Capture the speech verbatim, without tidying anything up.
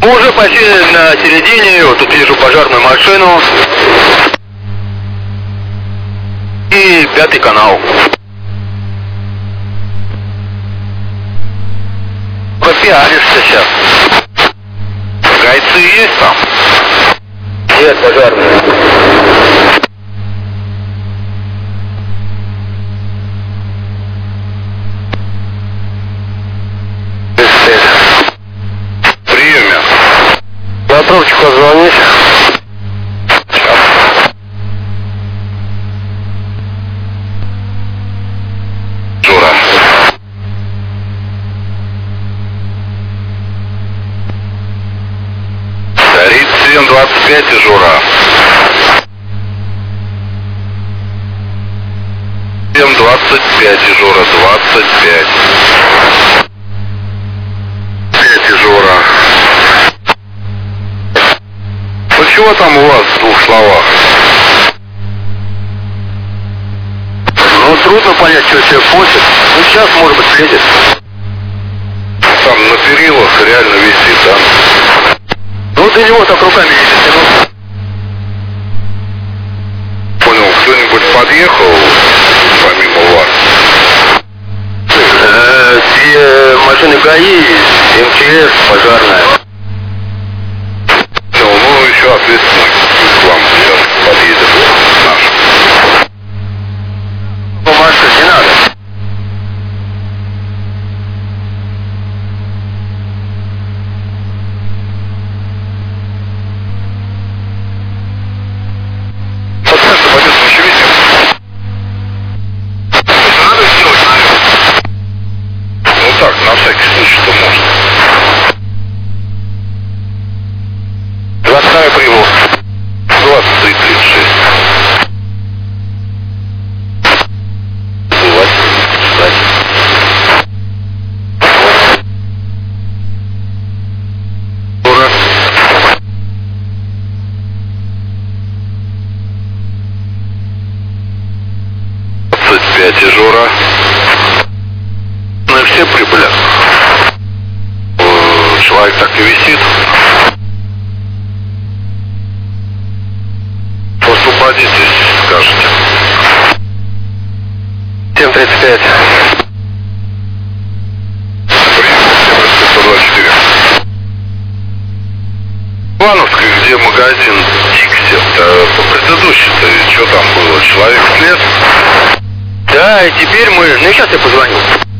Уже почти на середине, вот тут вижу пожарную машину. И пятый канал. Попиаришься сейчас. Гайцы есть там? Нет, пожарные. Приеме. Петровчику позвонить. Жура. тридцать семь двадцать пять и Жура. семь двадцать пять и Жура, двадцать пять. пять и Жура. Ну чего там у вас в двух словах? Ну, трудно понять, что человек хочет. Ну, сейчас, может быть, следит. Там на перилах реально висит, да? Ну, до него так руками не дотянуться. Понял, кто-нибудь подъехал помимо вас? Э, Две машины ГАИ, МЧС, пожарная. Ну, ну еще ответственный к вам сейчас подъедет наш. Ну, машин не надо. Подскажите, пойдет еще видео. Надо сделать, наверное. Ну так, на всякий случай, что можно. Двадцатая прибыл. двадцать три тридцать шесть. Жура. двадцать пять и Жура. Ну и все прибыли. Э, Человек так и висит. Освободитесь, скажете. семь тридцать пять. сто двадцать четыре. Ивановская, где магазин Дикси-то, по предыдущей-то, что там было? Человек слез? Да, и теперь мы... Ну, сейчас я позвоню.